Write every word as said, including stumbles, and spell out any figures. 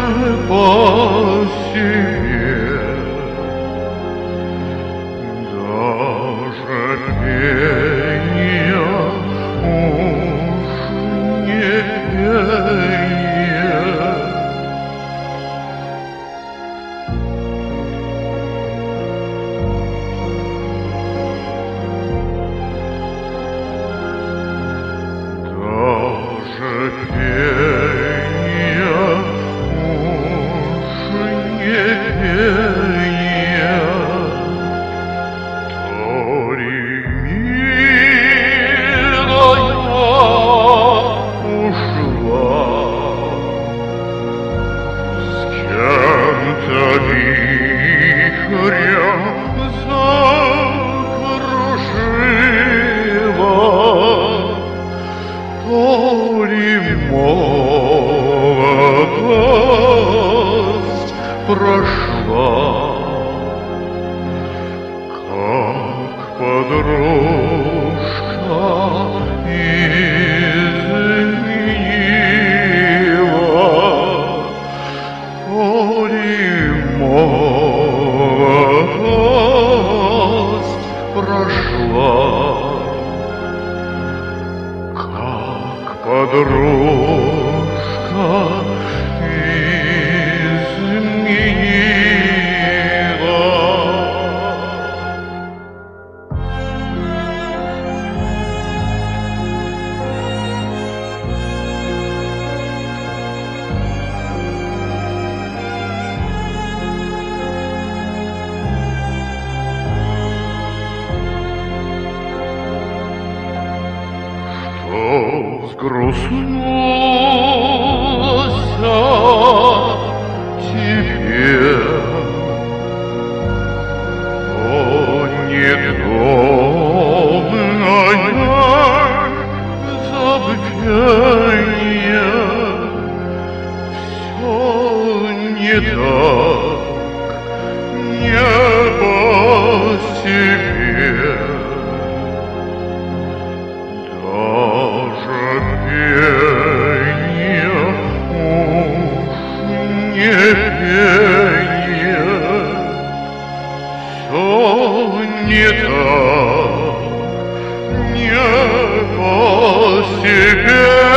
по себе, даже пение уж не пение. Даже пение уж не пение. Тори, милая, ушла с кем-то вихрем закружила. Тори, молодость прошла, как подружка изменила. Тори, молодость прошла, как подружка изменила. Что взгрустнулся теперь, о, недомное забвенье, все не так, не по себе. Даже пение уж не пение. Все не так, не по себе.